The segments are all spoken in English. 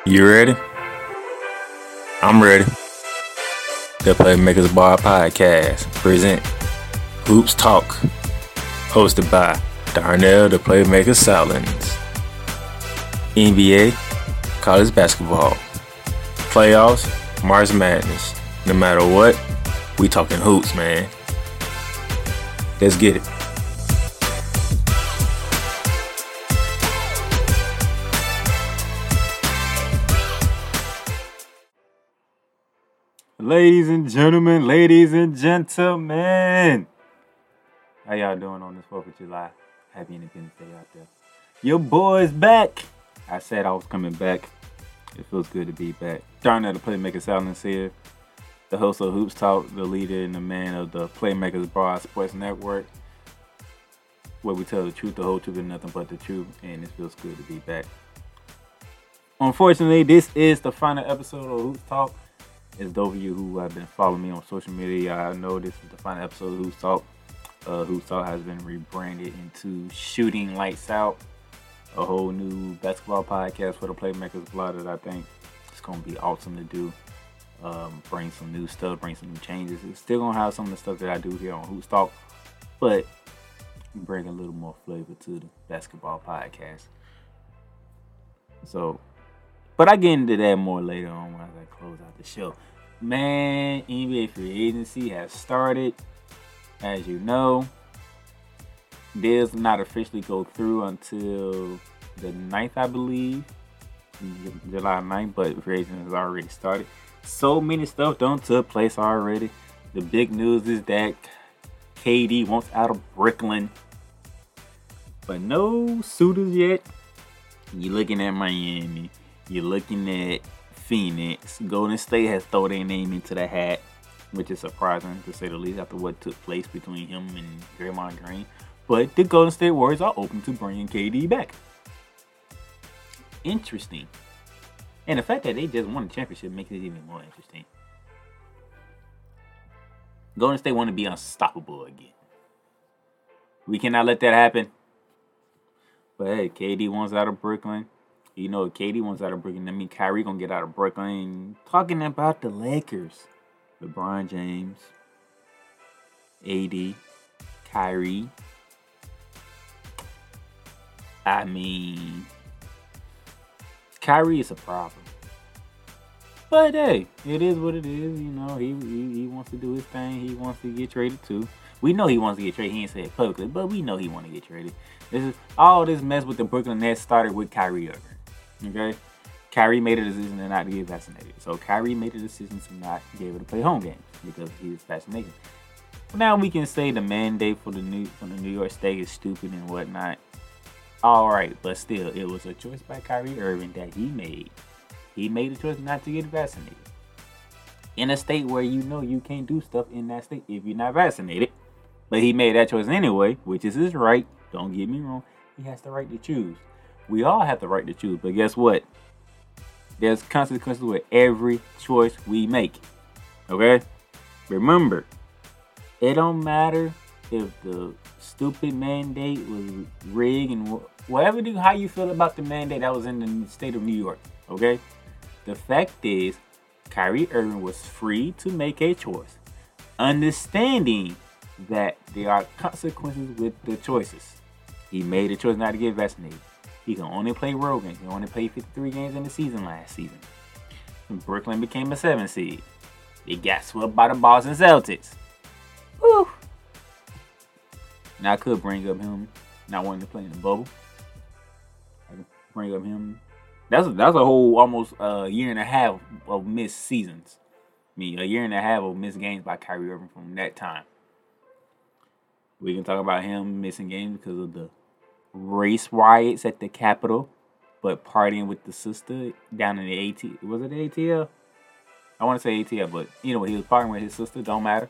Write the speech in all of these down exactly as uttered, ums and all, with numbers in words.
You ready? I'm ready. The Playmakers Bar Podcast present Hoops Talk, hosted by Darnell the Playmaker Salins. N B A, college basketball, playoffs, March Madness. No matter what, we talking hoops, man. Let's get it. Ladies and gentlemen, ladies and gentlemen, how y'all doing on this fourth of July? Happy Independence Day out there. Your boy's back. I said I was coming back. It feels good to be back. Darnell the Playmaker Silence here, the host of Hoops Talk, the leader and the man of the Playmakers Bar Sports Network, where we tell the truth, the whole truth, and nothing but the truth, and it feels good to be back. Unfortunately, this is the final episode of Hoops Talk. As those of you who have been following me on social media, I know this is the final episode of Hoops Talk. Uh, Hoops Talk has been rebranded into Shooting Lights Out, a whole new basketball podcast for the Playmakers blog that I think it's going to be awesome to do. Um, bring some new stuff, bring some new changes. It's still going to have some of the stuff that I do here on Hoops Talk, but bring a little more flavor to the basketball podcast. So, but I get into that more later on when I close out the show. Man, N B A free agency has started. As you know, does not officially go through until the ninth, I believe. July ninth, but free agency has already started. So many stuff done took place already. The big news is that K D wants out of Brooklyn. But no suitors yet. You're looking at Miami. You're looking at Phoenix. Golden State has thrown their name into the hat, which is surprising to say the least after what took place between him and Draymond Green. But the Golden State Warriors are open to bringing K D back. Interesting. And the fact that they just won the championship makes it even more interesting. Golden State want to be unstoppable again. We cannot let that happen. But hey, K D wants out of Brooklyn. You know, K D wants out of Brooklyn. I mean, Kyrie gonna get out of Brooklyn. Talking about the Lakers. LeBron James, A D, Kyrie. I mean, Kyrie is a problem. But hey, it is what it is. You know, he, he he wants to do his thing. He wants to get traded too. We know he wants to get traded. He ain't said it publicly, but we know he wants to get traded. This is all this mess with the Brooklyn Nets started with Kyrie Irving. Okay? Kyrie made a decision to not get vaccinated. So Kyrie made a decision to not be able to play home games because of his vaccination. Now we can say the mandate for the New for the New York State is stupid and whatnot. All right, but still, it was a choice by Kyrie Irving that he made. He made a choice not to get vaccinated in a state where you know you can't do stuff in that state if you're not vaccinated. But he made that choice anyway, which is his right. Don't get me wrong. He has the right to choose. We all have the right to choose, but guess what? There's consequences with every choice we make. Okay? Remember, it don't matter if the stupid mandate was rigged and whatever, how you feel about the mandate that was in the state of New York. Okay? The fact is, Kyrie Irving was free to make a choice, understanding that there are consequences with the choices. He made a choice not to get vaccinated. He can only play road games. He only played fifty-three games in the season last season. And Brooklyn became a seven seed. They got swept by the Boston Celtics. Woo! Now I could bring up him not wanting to play in the bubble. I could bring up him. That's a, that's a whole almost a uh, year and a half of missed seasons. I mean, a year and a half of missed games by Kyrie Irving from that time. We can talk about him missing games because of the race riots at the Capitol, but partying with the sister down in the A T L. Was it the A T L? I want to say A T L, but you know, he was partying with his sister. Don't matter.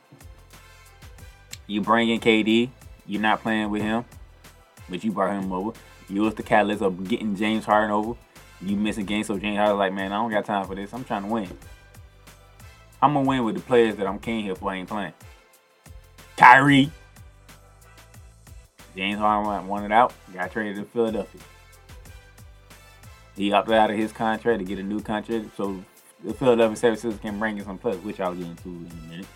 You bring in K D. You're not playing with him, but you brought him over. You was the catalyst of getting James Harden over. You miss a game, so James Harden's like, man, I don't got time for this. I'm trying to win. I'm going to win with the players that I'm came here for. I ain't playing. Kyrie. James Harden wanted out. Got traded to Philadelphia. He opted out of his contract to get a new contract, so the Philadelphia seventy-sixers can bring in some players, which I'll get into in a minute.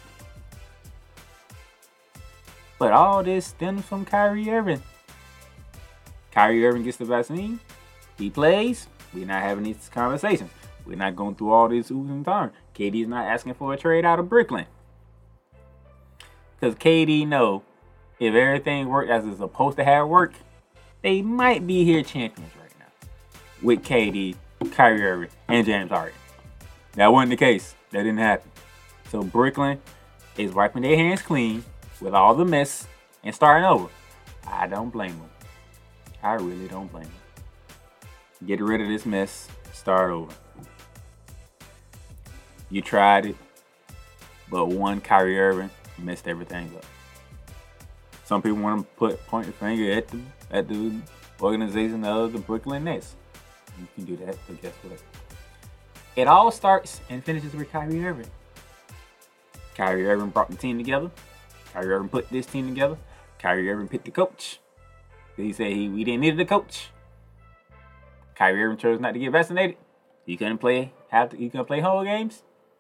But all this stems from Kyrie Irving. Kyrie Irving gets the vaccine. He plays. We're not having these conversations. We're not going through all this oohs and turn. K D's not asking for a trade out of Brooklyn. Because K D know if everything worked as it's supposed to have worked, they might be here champions right now. With K D, Kyrie Irving, and James Harden. That wasn't the case. That didn't happen. So Brooklyn is wiping their hands clean with all the mess and starting over. I don't blame them. I really don't blame them. Get rid of this mess. Start over. You tried it, but one Kyrie Irving messed everything up. Some people want to put point the finger at the at the organization of the Brooklyn Nets. You can do that, but guess what? It all starts and finishes with Kyrie Irving. Kyrie Irving brought the team together. Kyrie Irving put this team together. Kyrie Irving picked the coach. He said he, we didn't need the coach. Kyrie Irving chose not to get vaccinated. He couldn't play. Have to, he couldn't play whole games.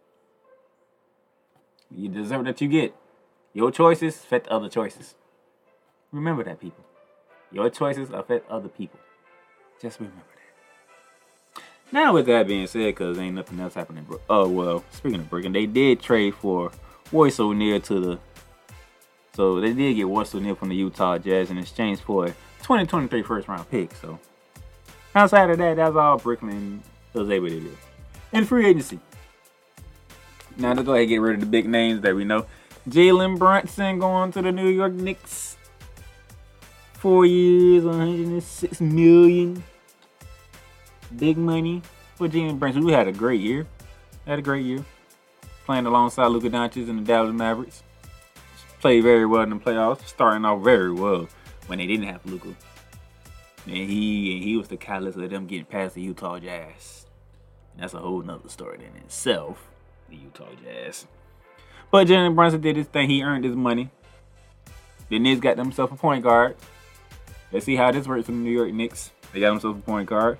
You deserve what you get. Your choices affect other choices. Remember that, people. Your choices affect other people. Just remember that. Now, with that being said, because ain't nothing else happening. Oh, well, speaking of Brooklyn, they did trade for Royce O'Neal to the. So they did get Royce O'Neal from the Utah Jazz in exchange for a twenty twenty-three first round pick. So outside of that, that's all Brooklyn was able to do. And free agency. Now let's go ahead and get rid of the big names that we know. Jalen Brunson going to the New York Knicks. Four years, one hundred six million dollars. Big money for Jalen Brunson. We had a great year. Had a great year. Playing alongside Luka Doncic and the Dallas Mavericks. Played very well in the playoffs. Starting off very well when they didn't have Luka. And he and he was the catalyst of them getting past the Utah Jazz. And that's a whole nother story in itself. The Utah Jazz. But Jalen Brunson did his thing. He earned his money. The Knicks got themselves a point guard. Let's see how this works for the New York Knicks. They got themselves a point guard.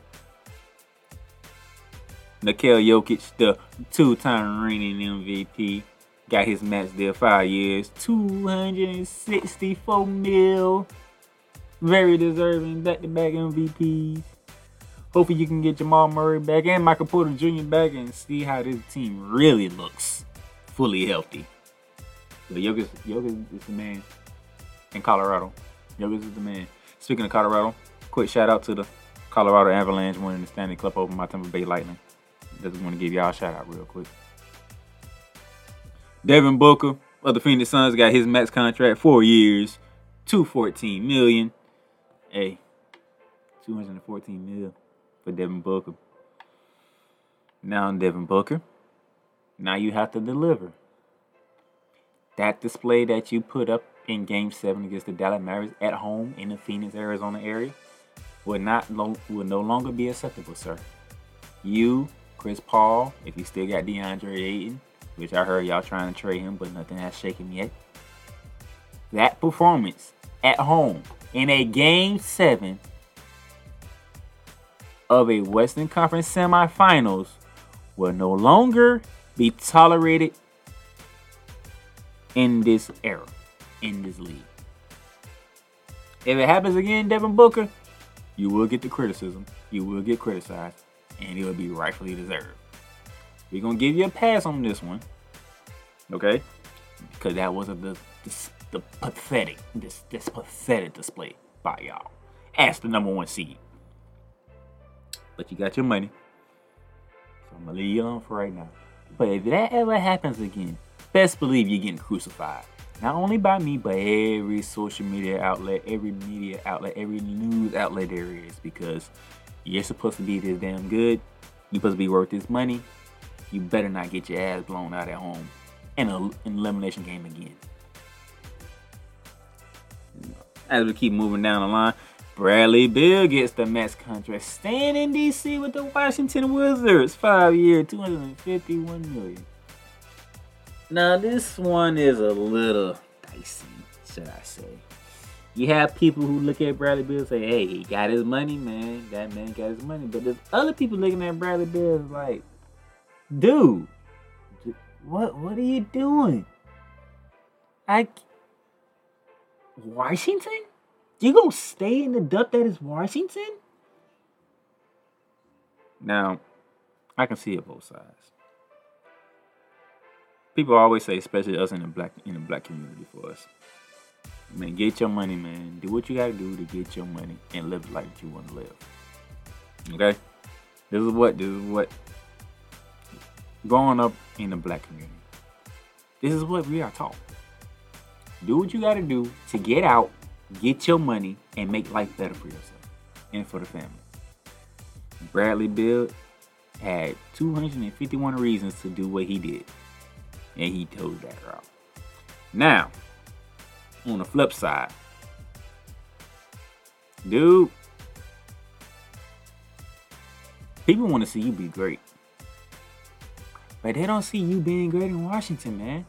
Nikola Jokic, the two-time reigning M V P, got his max deal five years, two hundred sixty-four mil. Very deserving back-to-back M V Ps. Hopefully you can get Jamal Murray back and Michael Porter Junior back and see how this team really looks fully healthy. But Jokic, Jokic is the man in Colorado. Jokic is the man. Speaking of Colorado, quick shout out to the Colorado Avalanche winning the Stanley Cup over my Tampa Bay Lightning. Just want to give y'all a shout out real quick. Devin Booker of the Phoenix Suns got his max contract, four years, two hundred fourteen million dollars. Hey, two hundred fourteen million dollars for Devin Booker. Now, Devin Booker, now you have to deliver. That display that you put up in Game seven against the Dallas Mavericks at home in the Phoenix, Arizona area will not lo- will no longer be acceptable, sir. You, Chris Paul, if you still got DeAndre Ayton, which I heard y'all trying to trade him, but nothing has shaken yet. That performance at home in a Game seven of a Western Conference semifinals will no longer be tolerated in this era, in this league. If it happens again, Devin Booker, you will get the criticism. You will get criticized, and it will be rightfully deserved. We're going to give you a pass on this one, okay? Because that was a, the, the, the pathetic, this, this pathetic display by y'all as the number one seed. But you got your money, so I'm going to leave you alone for right now. But if that ever happens again, best believe you're getting crucified. Not only by me, but every social media outlet, every media outlet, every news outlet there is. Because you're supposed to be this damn good. You're supposed to be worth this money. You better not get your ass blown out at home in an elimination game again. As we keep moving down the line, Bradley Beal gets the max contract, staying in D C with the Washington Wizards. Five year, two hundred fifty-one million dollars. Now, this one is a little dicey, should I say. You have people who look at Bradley Beal and say, hey, he got his money, man. That man got his money. But there's other people looking at Bradley Beal like, dude, what what are you doing? Like, Washington? You gonna stay in the duck that is Washington? Now, I can see it both sides. People always say, especially us in the black in the black community, for us, man, get your money, man. Do what you gotta do to get your money and live the life that you want to live. Okay, this is what this is what growing up in the black community. This is what we are taught. Do what you gotta do to get out, get your money, and make life better for yourself and for the family. Bradley Beal had two hundred fifty-one reasons to do what he did. And he told that route. Now, on the flip side, dude, people want to see you be great. But they don't see you being great in Washington, man.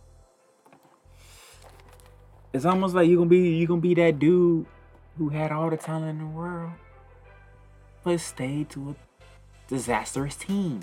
It's almost like you're gonna be you gonna be that dude who had all the talent in the world, but stayed to a disastrous team.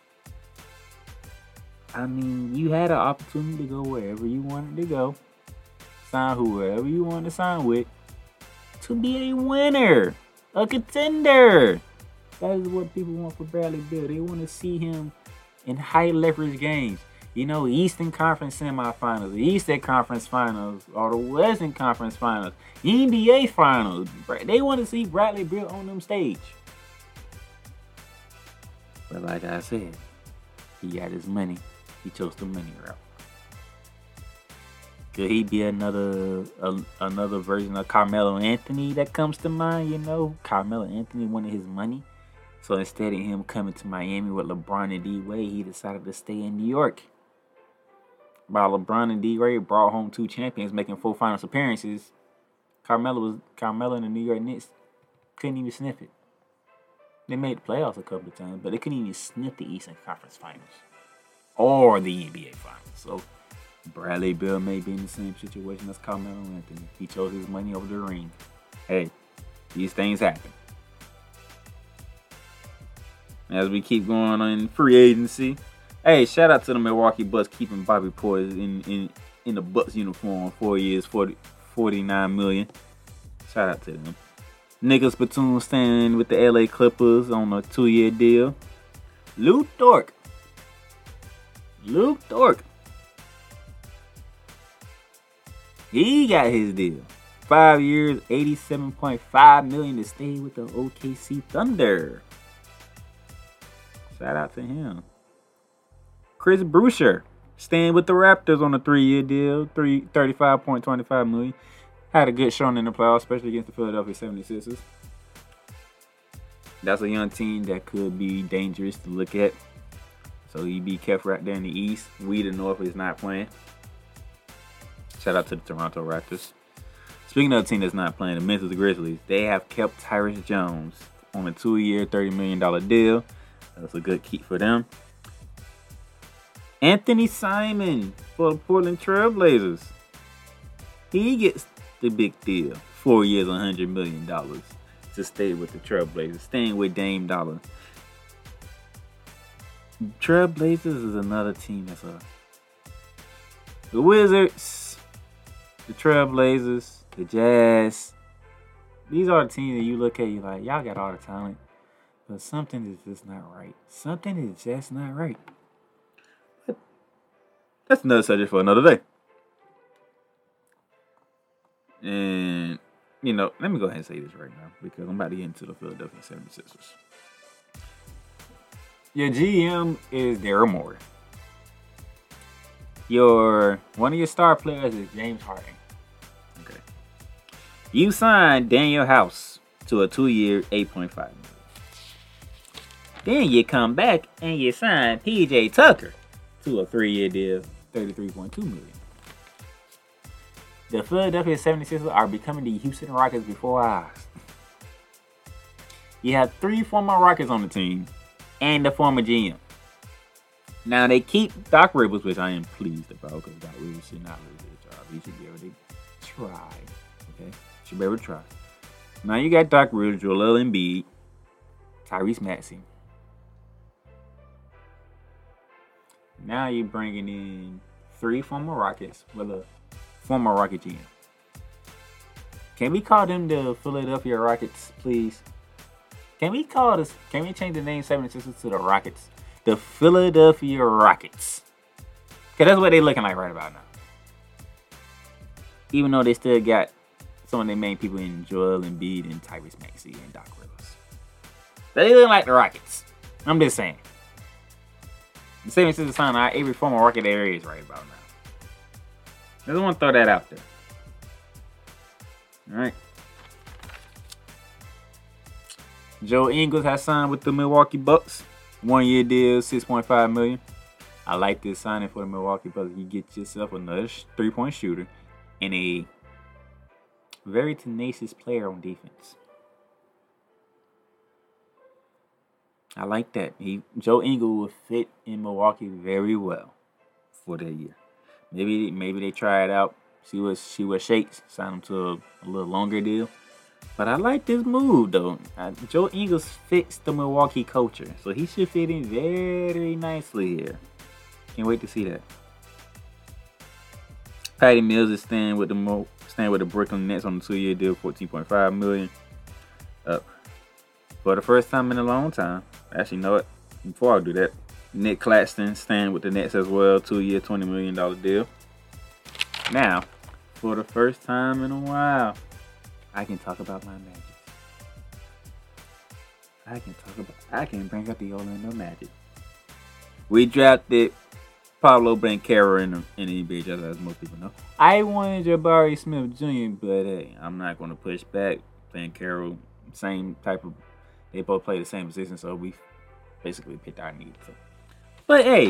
I mean, you had an opportunity to go wherever you wanted to go, sign whoever you wanted to sign with, to be a winner, a contender. That is what people want for Bradley Beal. They want to see him in high leverage games. You know, Eastern Conference semifinals, the Eastern Conference finals, or the Western Conference finals, N B A finals. They want to see Bradley Beal on them stage. But like I said, he got his money. He chose the money route. Could he be another a, another version of Carmelo Anthony that comes to mind? You know, Carmelo Anthony wanted his money. So instead of him coming to Miami with LeBron and D-Wade, he decided to stay in New York. While LeBron and D-Wade brought home two champions, making four finals appearances, Carmelo was Carmelo and the New York Knicks couldn't even sniff it. They made the playoffs a couple of times, but they couldn't even sniff the Eastern Conference Finals or the N B A Finals. So Bradley Beal may be in the same situation as Carmelo Anthony. He chose his money over the ring. Hey, these things happen. As we keep going on free agency, hey, shout out to the Milwaukee Bucks keeping Bobby Portis in in, in the Bucks uniform, four years, forty, forty-nine million. Shout out to them. Nicholas Batum staying with the L A Clippers on a two-year deal. Luke Dort. Luke Dort. He got his deal. Five years, eighty-seven point five million dollars to stay with the O K C Thunder. Shout out to him. Chris Boucher staying with the Raptors on a three-year deal, three thirty-five point two five million dollars. Had a good showing in the playoffs, especially against the Philadelphia seventy-sixers. That's a young team that could be dangerous to look at. So you be careful right there in the East. We, the North, is not playing. Shout out to the Toronto Raptors. Speaking of a team that's not playing, the Memphis Grizzlies, they have kept Tyrese Jones on a two-year, thirty million dollars deal. That's a good keep for them. Anthony Simon for the Portland Trail Blazers. He gets the big deal. Four years, one hundred million dollars to stay with the Trailblazers. Staying with Dame Dollar. Trailblazers is another team that's a... The Wizards, the Trailblazers, the Jazz. These are the teams that you look at, you like, y'all got all the talent. But something is just not right. Something is just not right. But that's another subject for another day. And, you know, let me go ahead and say this right now because I'm about to get into the Philadelphia seventy-sixers. Your G M is Daryl Morey. Your one of your star players is James Harden. Okay. You signed Daniel House to a two-year, eight point five million dollars. Then you come back and you sign P J Tucker to a three-year deal, thirty-three point two million dollars. The Philadelphia seventy-sixers are becoming the Houston Rockets before our eyes. You have three former Rockets on the team and the former G M. Now they keep Doc Rivers, which I am pleased about because Doc Rivers should not lose his job. He should be able to try. Okay, should be able to try. Now you got Doc Rivers, Joel Embiid, Tyrese Maxey. Now you're bringing in three former Rockets with a former Rocket G M. Can we call them the Philadelphia Rockets, please? Can we call this? Can we change the name seventy-sixers to the Rockets? The Philadelphia Rockets. Because that's what they're looking like right about now. Even though they still got some of their main people in Joel Embiid and Tyrese Maxey and Doc Rivers. They look like the Rockets. I'm just saying. The seventy-sixers sign out every former Rocket there is right about now. I just want to throw that out there. Alright. Joe Ingles has signed with the Milwaukee Bucks. One year deal, six point five million dollars. I like this signing for the Milwaukee Bucks. You get yourself another three-point shooter and a very tenacious player on defense. I like that. He, Joe Ingles will fit in Milwaukee very well for that year. Maybe maybe they try it out, see what see what shakes, sign him to a, a little longer deal. But I like this move though. Uh, Joe Ingles fits the Milwaukee culture, so he should fit in very nicely here. Can't wait to see that. Patty Mills is staying with the Mo- staying with the Brooklyn Nets on a two-year deal, fourteen point five million dollars. Uh, for the first time in a long time. Actually, you know what? Before I do that, Nick Claxton staying with the Nets as well, two-year, twenty million dollars deal. Now, for the first time in a while, I can talk about my Magic. I can talk about. I can bring up the Orlando Magic. We drafted Pablo Banchero in the, in the N B A, just as most people know. I wanted Jabari Smith Junior, but hey, I'm not going to push back. Banchero, same type of. They both play the same position, so we basically picked our needs. So. But hey,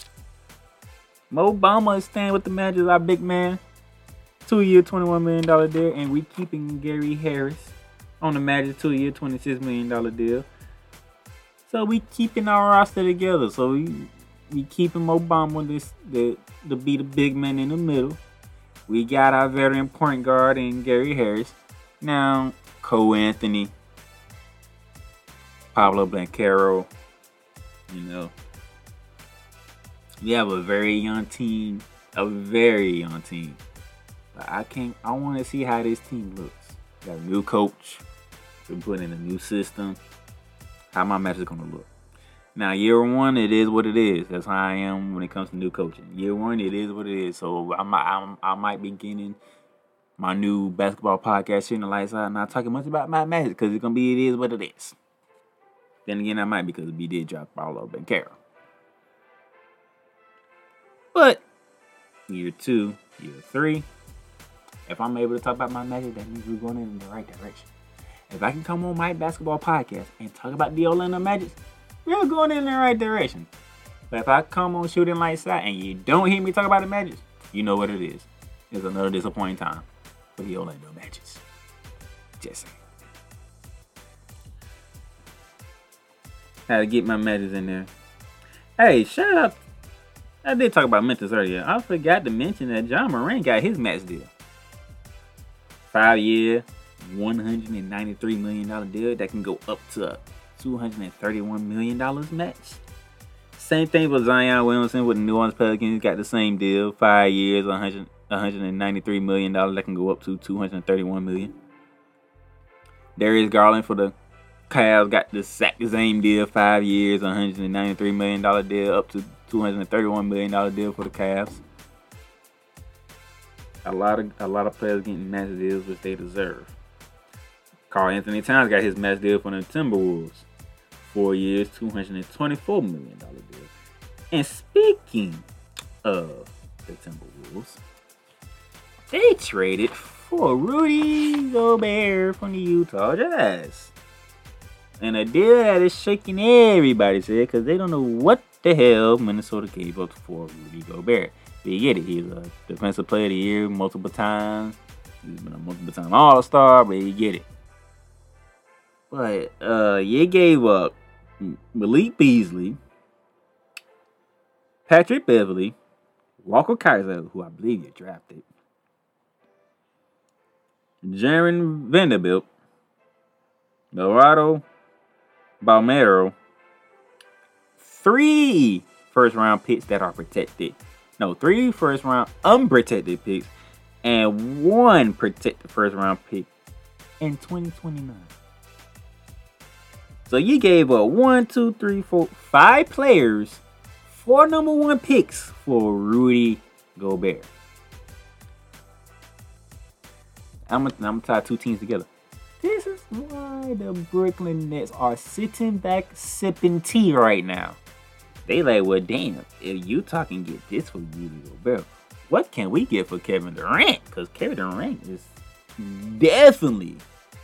Mo Bamba is staying with the Magic, our big man. Two-year, twenty-one million dollars deal, and we keeping Gary Harris on the Magic, two-year, twenty-six million dollars deal. So we keeping our roster together. So we we keeping Mo Bamba this the to be the big man in the middle. We got our very important guard in Gary Harris. Now Cole Anthony, Pablo Banchero, you know. We have a very young team, a very young team. But I can't. I want to see how this team looks. Got a new coach. We put in a new system. How my match is gonna look. Now, year one, it is what it is. That's how I am when it comes to new coaching. Year one, it is what it is. So I might, I'm, I might be getting my new basketball podcast, Shooting the Lights Out, not talking much about my magic because it's gonna be it is what it is. Then again, I might because we did drop Paulo Banchero. But year two, year three, if I'm able to talk about my magic, that means we're going in the right direction. If I can come on my basketball podcast and talk about the Orlando Magic, we're going in the right direction. But if I come on Shooting Lights Out and you don't hear me talk about the Magic, you know what it is. It's another disappointing time for the Orlando Magic. Just saying. Had to get my Magic in there. Hey, shout out. I did talk about Memphis earlier. I forgot to mention that John Moran got his max deal. Five year, one hundred ninety-three million dollars deal that can go up to two hundred thirty-one million dollars max. Same thing with Zion Williamson with the New Orleans Pelicans. Got the same deal. Five years, one hundred, one hundred ninety-three million dollars that can go up to two hundred thirty-one million dollars. Darius Garland for the Cavs got the exact same deal. Five years, one hundred ninety-three million dollars deal up to two hundred thirty-one million dollars deal for the Cavs. A lot of a lot of players getting max deals which they deserve. Karl Anthony Towns got his max deal from the Timberwolves. Four years, two hundred twenty-four million dollars deal. And speaking of the Timberwolves, they traded for Rudy Gobert from the Utah Jazz. And a deal that is shaking everybody's head because they don't know what the hell Minnesota gave up for Rudy Gobert. But you get it. He's a defensive player of the year multiple times. He's been a multiple time All-Star, but you get it. But uh, you gave up Malik Beasley, Patrick Beverly, Walker Kaiser, who I believe you drafted, Jaron Vanderbilt, Dorado Balmero, three first round picks that are protected. No, three first round unprotected picks and one protected first round pick in twenty twenty-nine. So you gave up one, two, three, four, five players, four number one picks for Rudy Gobert. I'm gonna, I'm gonna tie two teams together. This is why the Brooklyn Nets are sitting back sipping tea right now. They like, well, damn, if Utah can get this for Rudy Gobert, what can we get for Kevin Durant? Because Kevin Durant is definitely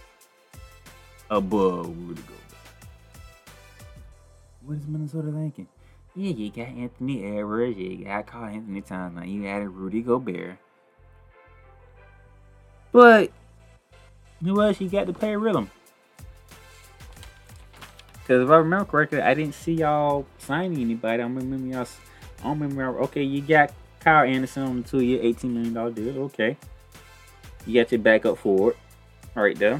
above Rudy Gobert. What is Minnesota thinking? Yeah, you got Anthony Edwards, you got Karl Anthony Towns, now you added Rudy Gobert. But who else you got to play rhythm? Because if I remember correctly, I didn't see y'all signing anybody. I don't remember y'all. I don't remember. Y'all, okay, you got Kyle Anderson on the two-year, eighteen million dollars deal. Okay. You got your backup forward right there.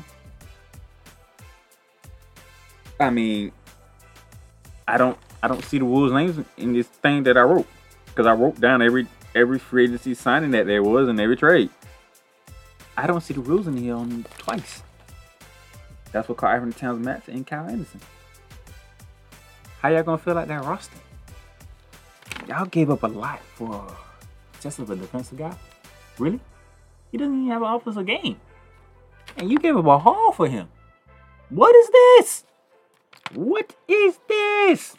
I mean, I don't I don't see the Wolves' names in this thing that I wrote. Because I wrote down every every free agency signing that there was in every trade. I don't see the rules in here on them twice. That's what Karl Anthony Towns, Matt, and Kyle Anderson. How y'all gonna feel like that roster? Y'all gave up a lot for just a defensive guy. Really? He doesn't even have an offensive game. And you gave up a haul for him. What is this? What is this?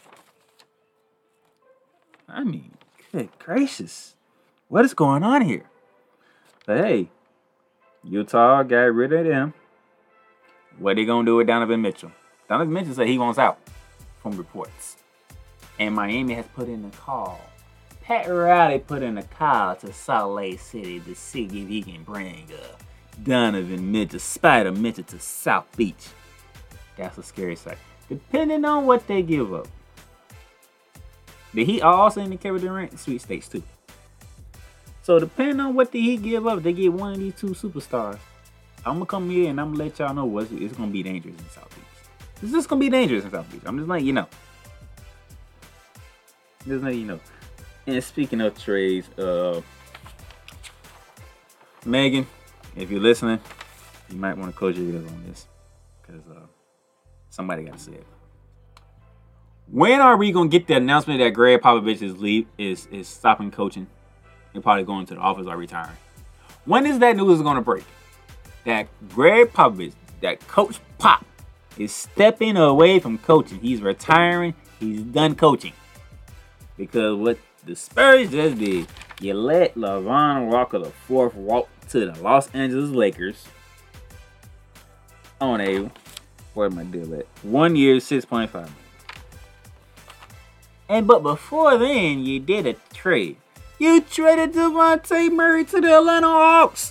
I mean, good gracious. What is going on here? But hey, Utah got rid of them. What they gonna do with Donovan Mitchell? Donovan Mitchell said he wants out from reports. And Miami has put in a call. Pat Riley put in a call to Salt Lake City to see if he can bring uh, Donovan Mitchell, Spider Mitchell to South Beach. That's a scary sight. Depending on what they give up. The Heat are also in the Kevin Durant sweepstakes too. So depending on what the Heat give up, they get one of these two superstars. I'm gonna come here and I'm gonna let y'all know what it's gonna be dangerous in South Beach. It's just gonna be dangerous in South Beach. I'm just letting you know. Just letting you know. And speaking of trades, uh, Megan, if you're listening, you might want to close your ears on this because uh, somebody got to say it. When are we gonna get the announcement that Greg Popovich is leave is is stopping coaching and probably going to the office or retiring? When is that news gonna break? That Greg Popovich, that Coach Pop, is stepping away from coaching. He's retiring. He's done coaching. Because what the Spurs just did, you let LeVon Walker the fourth walk to the Los Angeles Lakers on a, where my deal at? One year, six point five million. And but before then, you did a trade. You traded Devontae Murray to the Atlanta Hawks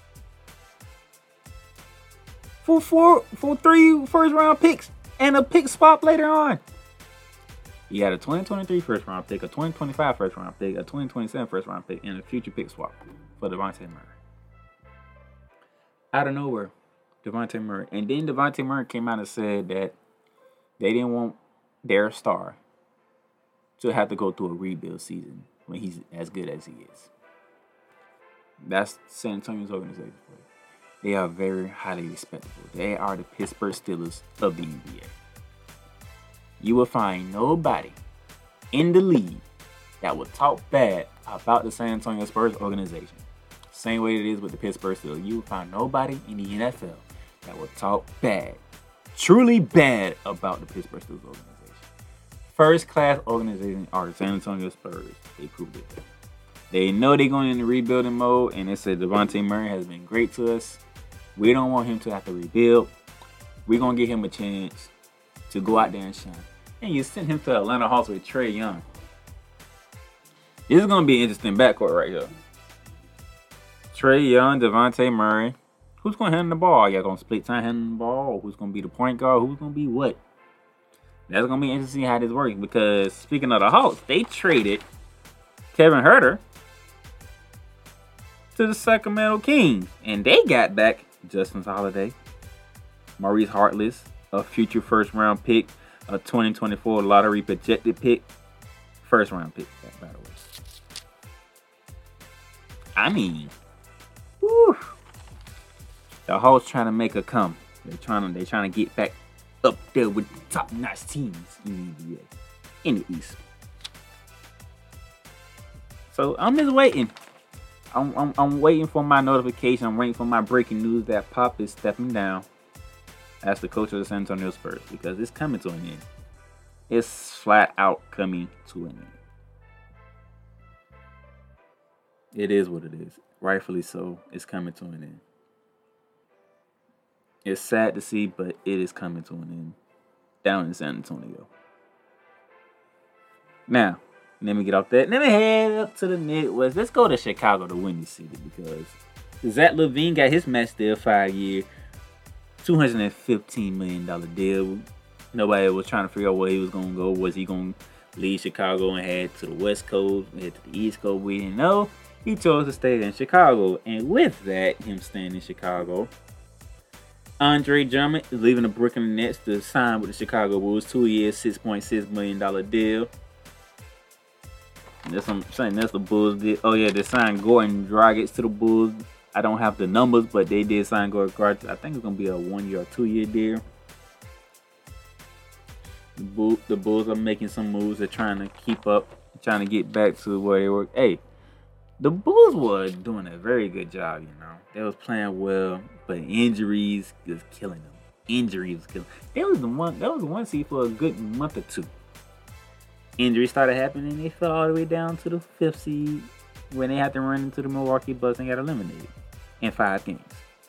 for four, for three first round picks and a pick swap later on. You had a twenty twenty-three first round pick, a twenty twenty-five first round pick, a twenty twenty-seven first round pick, and a future pick swap for Devontae Murray. Out of nowhere, Devontae Murray. And then Devontae Murray came out and said that they didn't want their star to have to go through a rebuild season when he's as good as he is. That's San Antonio's organization for you. They are very highly respectable. They are the Pittsburgh Steelers of the N B A. You will find nobody in the league that will talk bad about the San Antonio Spurs organization. Same way it is with the Pittsburgh Steelers. You will find nobody in the N F L that will talk bad, truly bad about the Pittsburgh Steelers organization. First class organization are the San Antonio Spurs. They proved it. They know they're going into rebuilding mode, and they said Devontae Murray has been great to us. We don't want him to have to rebuild. We're going to give him a chance to go out there and shine. And you send him to Atlanta Hawks with Trae Young. This is going to be an interesting backcourt right here. Trae Young, Devontae Murray. Who's going to handle the ball? Y'all going to split time handling the ball? Or who's going to be the point guard? Who's going to be what? That's going to be interesting how this works. Because speaking of the Hawks, they traded Kevin Huerter to the Sacramento Kings. And they got back Justin Holiday, Maurice Hartless, a future first round pick, a twenty twenty-four lottery projected pick, first round pick, by the way. I mean, whew, the Hawks trying to make a come. They're trying to, they're trying to get back up there with the top notch teams in the N B A, in the East. So I'm just waiting. I'm, I'm, I'm waiting for my notification. I'm waiting for my breaking news that Pop is stepping down as the coach of the San Antonio Spurs, because it's coming to an end. It's flat out coming to an end. It is what it is. Rightfully so. It's coming to an end. It's sad to see, but it is coming to an end down in San Antonio. Now, let me get off that. Let me head up to the Midwest. Let's go to Chicago, the Windy City, because Zach LaVine got his max deal, five year, two hundred fifteen million dollars deal. Nobody was trying to figure out where he was going to go. Was he going to leave Chicago and head to the West Coast, head to the East Coast? We didn't know. He chose to stay in Chicago. And with that, him staying in Chicago, Andre Drummond is leaving the Brooklyn Nets to sign with the Chicago Bulls. Two years, six point six million dollars deal. That's what I'm saying. That's the Bulls did. Oh, yeah, they signed Gordon Dragic to the Bulls. I don't have the numbers, but they did sign Gordon Dragic. I think it's going to be a one-year or two-year deal. The, Bull, the Bulls are making some moves. They're trying to keep up, trying to get back to where they were. Hey, the Bulls were doing a very good job, you know. They was playing well, but injuries was killing them. Injuries was killing them. They was the one, that was the one seed for a good month or two. Injuries started happening, and they fell all the way down to the fifth seed when they had to run into the Milwaukee Bucks and got eliminated in five games.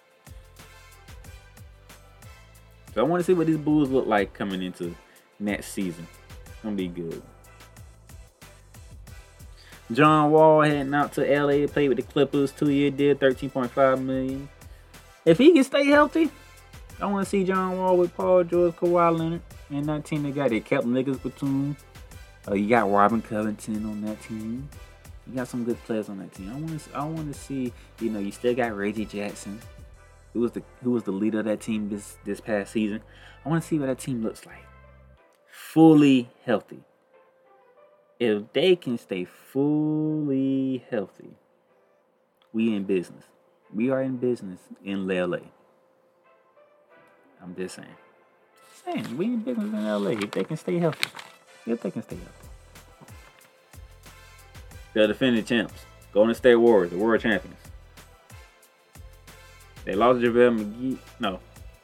So I want to see what these Bulls look like coming into next season. It's gonna be good. John Wall heading out to L A to play with the Clippers, two-year deal, thirteen point five million dollars. If he can stay healthy, I want to see John Wall with Paul George, Kawhi Leonard, and that team they got. They kept niggas platoon. Uh, you got Robin Covington on that team. You got some good players on that team. I want to. I want to see. You know, you still got Reggie Jackson, who was the who was the leader of that team this this past season. I want to see what that team looks like, fully healthy. If they can stay fully healthy, we in business. We are in business in L A. I'm just saying. Saying we in business in L A. If they can stay healthy. If they can stay healthy. The defending champs, Golden State Warriors, the world champions. They lost JaVale McGee. No.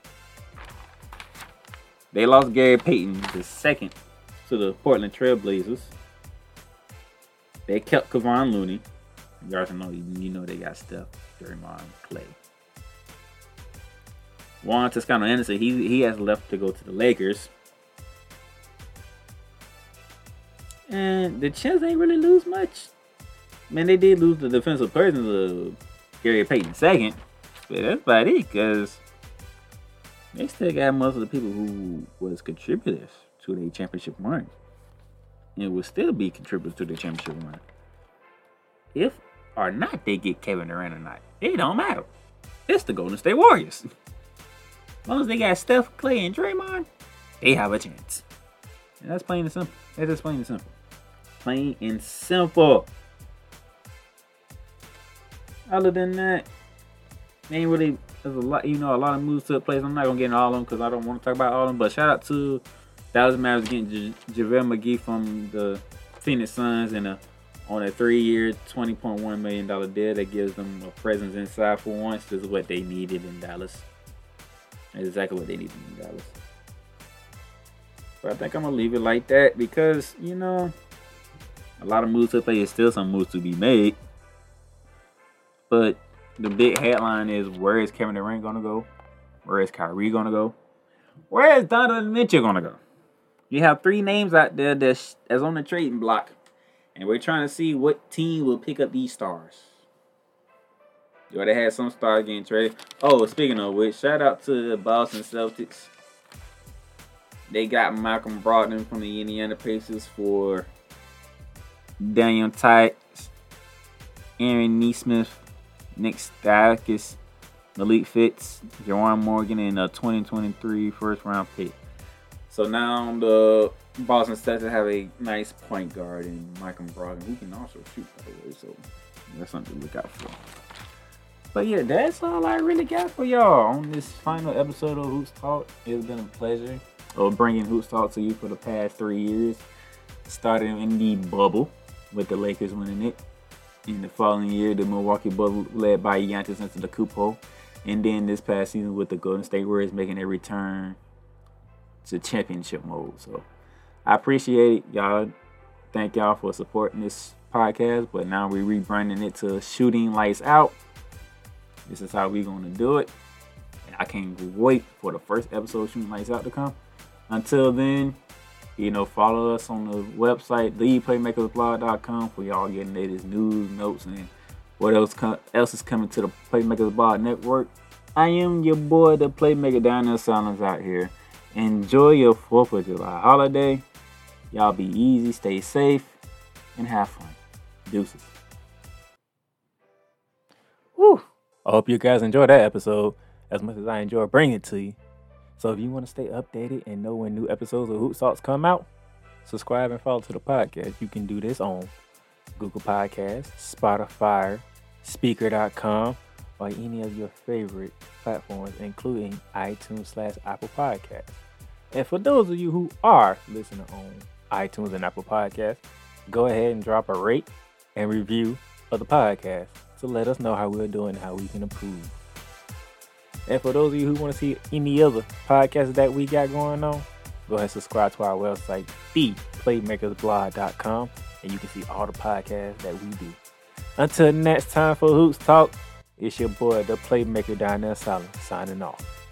They lost Gary Payton, the second, to the Portland Trail Blazers. They kept Kevon Looney. You already know, you know they got Steph, Draymond, Clay. Juan Toscano Anderson, he, he has left to go to the Lakers. And the Champs ain't really lose much. Man, they did lose the defensive person of Gary Payton second. But that's about it, because they still got most of the people who was contributors to their championship run. And will still be contributors to the championship run. If or not they get Kevin Durant or not, it don't matter. It's the Golden State Warriors. As long as they got Steph, Clay, and Draymond, they have a chance. And that's plain and simple. That's just plain and simple. Plain and simple. Other than that, ain't really, there's a lot, you know, a lot of moves took place. I'm not gonna get into all of them because I don't want to talk about all of them. But shout out to Dallas Mavericks getting J- JaVale McGee from the Phoenix Suns and a, on a three-year, twenty point one million dollars deal that gives them a presence inside for once. This is what they needed in Dallas. That's exactly what they needed in Dallas. But I think I'm gonna leave it like that because, you know, a lot of moves to play. There's still some moves to be made. But the big headline is, where is Kevin Durant gonna go? Where is Kyrie gonna go? Where is Donovan Mitchell gonna go? You have three names out there that's, that's on the trading block. And we're trying to see what team will pick up these stars. You already had some stars getting traded. Oh, speaking of which, shout out to the Boston Celtics. They got Malcolm Brogdon from the Indiana Pacers for Daniel Tice, Aaron Nesmith, Nick Stauskas, Malik Fitz, Jawan Morgan, and a twenty twenty-three first round pick. So now the Boston Celtics have a nice point guard in Michael Brogdon, who can also shoot, by the way. So that's something to look out for. But yeah, that's all I really got for y'all on this final episode of Hoops Talk. It's been a pleasure of bringing Hoops Talk to you for the past three years. Starting in the bubble with the Lakers winning it. In the following year, the Milwaukee Bucks led by Giannis Antetokounmpo. And then this past season with the Golden State Warriors making a return to championship mode. So I appreciate it, y'all. Thank y'all for supporting this podcast. But now we're rebranding it to Shooting Lights Out. This is how we're going to do it. And I can't wait for the first episode of Shooting Lights Out to come. Until then, you know, follow us on the website, the playmakers blog dot com, for y'all getting latest news, notes, and what else com- else is coming to the Playmakers Blog Network. I am your boy, the Playmaker Daniel Silence out here. Enjoy your fourth of July holiday. Y'all be easy, stay safe, and have fun. Deuces. Woo! I hope you guys enjoyed that episode as much as I enjoy bringing it to you. So if you want to stay updated and know when new episodes of Hoop Talks come out, subscribe and follow to the podcast. You can do this on Google Podcasts, Spotify, Speaker dot com, or any of your favorite platforms, including iTunes slash Apple Podcasts. And for those of you who are listening on iTunes and Apple Podcasts, go ahead and drop a rate and review of the podcast to let us know how we're doing and how we can improve. And for those of you who want to see any other podcasts that we got going on, go ahead and subscribe to our website, the playmakers blog dot com, and you can see all the podcasts that we do. Until next time for Hoops Talk, it's your boy, the Playmaker Daniel Silence, signing off.